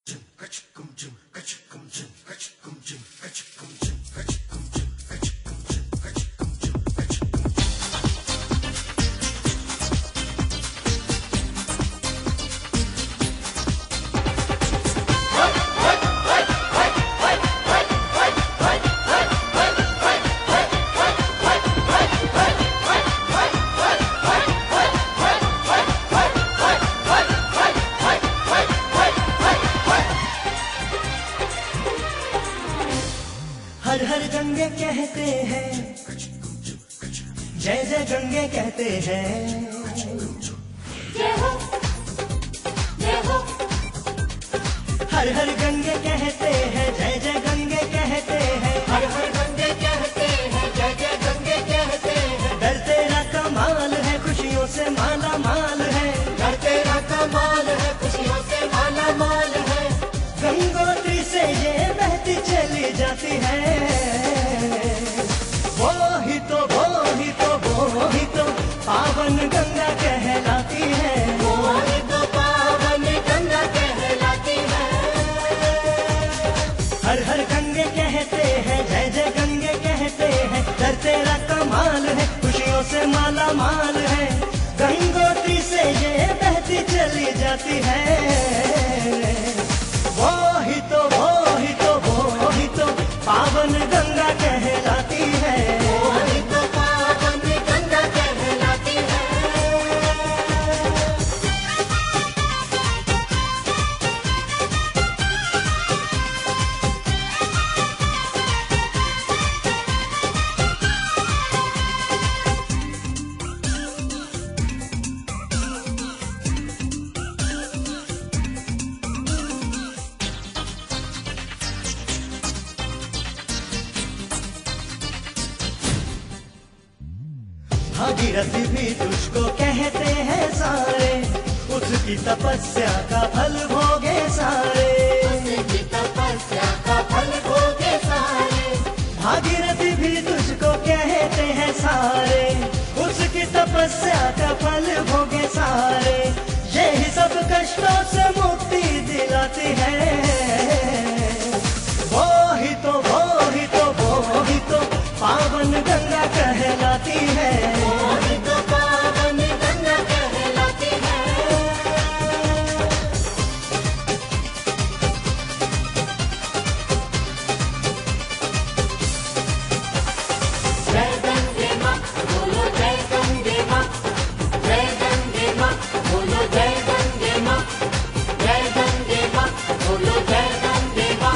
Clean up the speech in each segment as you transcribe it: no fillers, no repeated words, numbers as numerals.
हर हर गंगे कहते हैं, जय जय गंगे कहते हैं। जय हो, जय हो। हर हर गंगे कहते हैं, जय जय गंगे कहते हैं। हर हर गंगे कहते हैं, जय जय गंगे कहते हैं। दर तेरा कमाल है, खुशियों से माला माल है। दर तेरा कमाल है, खुशियों से माला माल है। गंगोत्री से ये बहती चली जाती है। वो ही तो पावन गंगा कहलाती है। वो ही तो पावन गंगा कहलाती है। हर हर गंगे कहते हैं, जय जय गंगे कहते हैं। दर तेरा कमाल है, खुशियों से माला माल है। गंगोत्री से ये बहती चली जाती है। वो ही तो पावन गंगा कहलाती है। वो ही तो पावन गंगा कहलाती है। भागीरथी भी तुझको कहते हैं सारे, उसकी तपस्या का फल भोगे सारे। उसकी तपस्या का फल भोगे सारे। भागीरथी भी तुझको कहते हैं सारे, उसकी तपस्या का फल भोगे सारे। यही सब कष्टों से मुक्ति दिलाती है। वो ही तो पावन गंगा कहलाती है। वो ही तो पावन गंगा कहलाती है। जय गंगे माँ, बोलो जय गंगे माँ। जय गंगे माँ, बोलो जय गंगे माँ। जय गंगे माँ, बोलो जय गंगे माँ।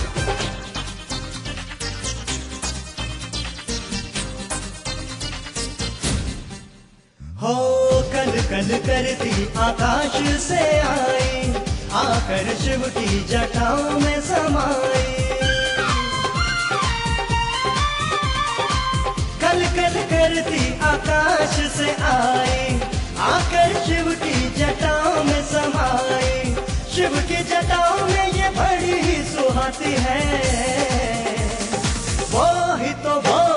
हो कल कल करती आकाश से आई, आकर शिव की जटाओं में समाई। कल कल करती आकाश से आई, आकर शिव की जटाओं में समाई। शिव की जटाओं में ये बड़ी ही सुहाती है। वो ही तो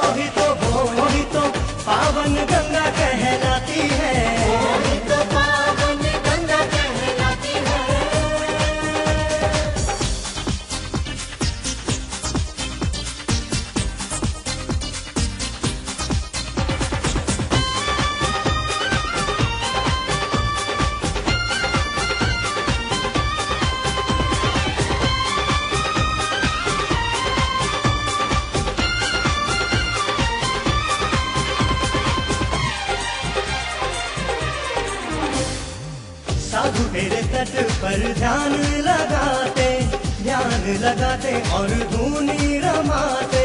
पावन गंगा कहलाती है। वो ही तो पावन गंगा कहलाती है। साधु तेरे तट पर ध्यान लगाते और धूनी रमाते।